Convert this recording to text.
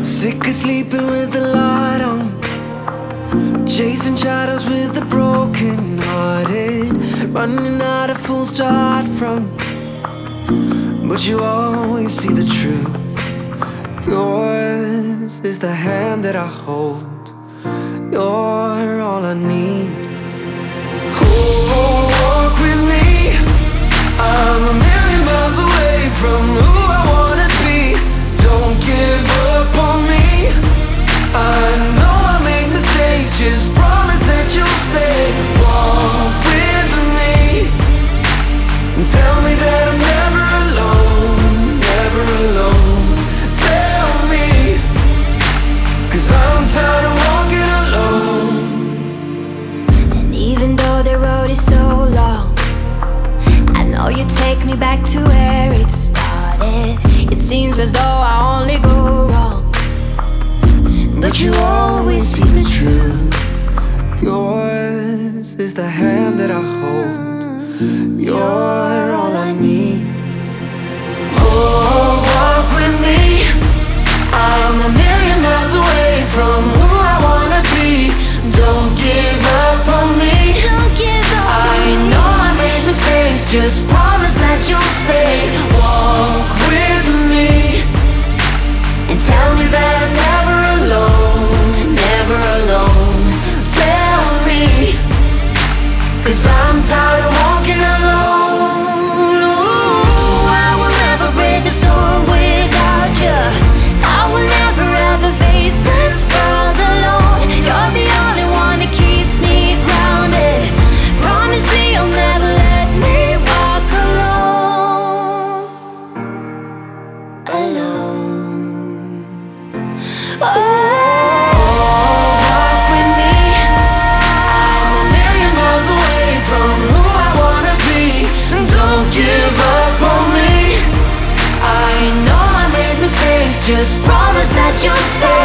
Sick of sleeping with the light on, chasing shadows with the broken hearted, running out of fools to hide from. But you always see the truth. Yours is the hand that I hold. You're all I need. Oh, walk with me. I'm a million miles away from who I wanna be. Don't give up on me. I know I made mistakes, just promise that you'll stay. Walk with me and tell me that I'm never alone, never alone. Tell me, 'cause I'm tired of walking alone. And even though the road is so long, I know you take me back to where it started. It seems as though I only go wrong, but you always see the truth. Yours is the hand that I hold. You're all I need. Oh, walk with me. I'm a million miles away from who I wanna be. Don't give up on me. don't give up. I know I made mistakes, just promise that you'll stay. Walk with me and tell me that I'm never alone, never alone. Tell me, 'cause I'm tired of walking alone. Ooh, I will never brave the storm without you. I will never ever face this world alone. You're the only one that keeps me grounded. Promise me you'll never let me walk alone. Alone. Oh. Walk with me. I'm a million miles away from who I wanna be. Don't give up on me. I know I made mistakes, just promise that you'll stay.